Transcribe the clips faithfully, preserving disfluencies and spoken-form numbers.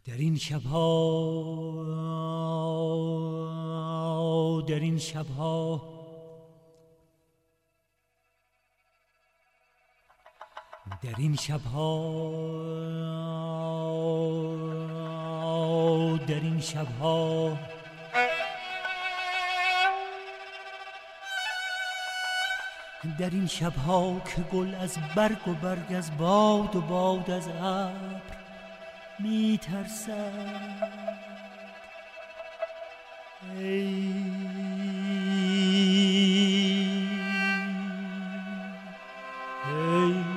در این شبها در این شبها در این شبها در این شبها در این شبها که گل از برگ و برگ، از باد و باد از ابر می ترسد، ای ای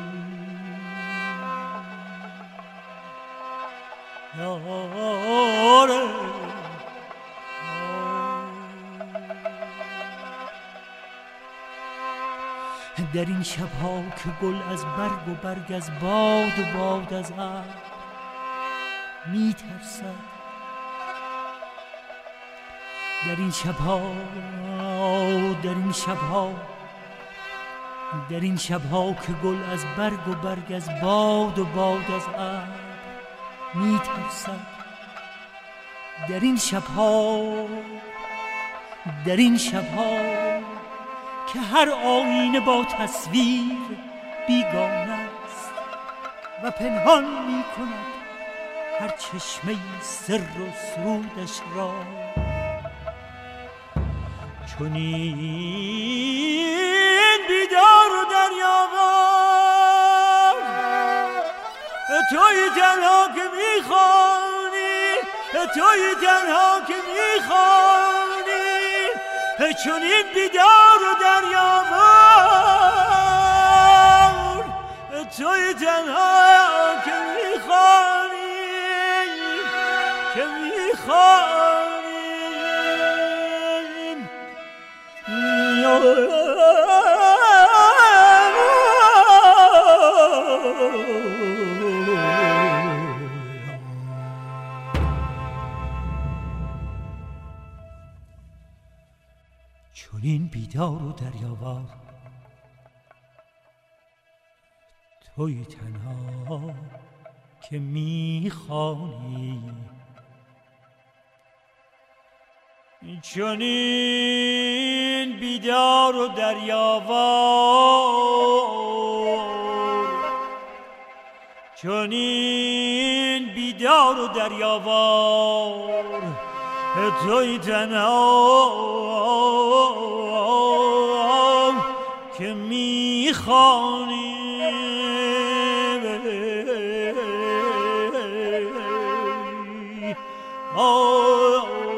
یاره در این شبها که گل از برگ و برگ، از باد و باد از ابر می ترسد، در این شبها در این شبها در این شبها که گل از برگ و برگ، از باد و باد از ابر می ترسد، در این شبها در این شبها که هر آینه با تصویر بیگانه است و پنهان می کند هر چشمه سر و سرودش را، چنین بیدار و دریاوار توی تنها که میخوانی، توی تنها که میخوانی، چنین بیدار و دریاوار توی تنها که میخوانی که میخوانی چنین بیدار و دریاوار توی تنها که میخوانی، چنین بیدار و دریاوار چنین بیدار و دریاوار توی تنها که میخوانی، آه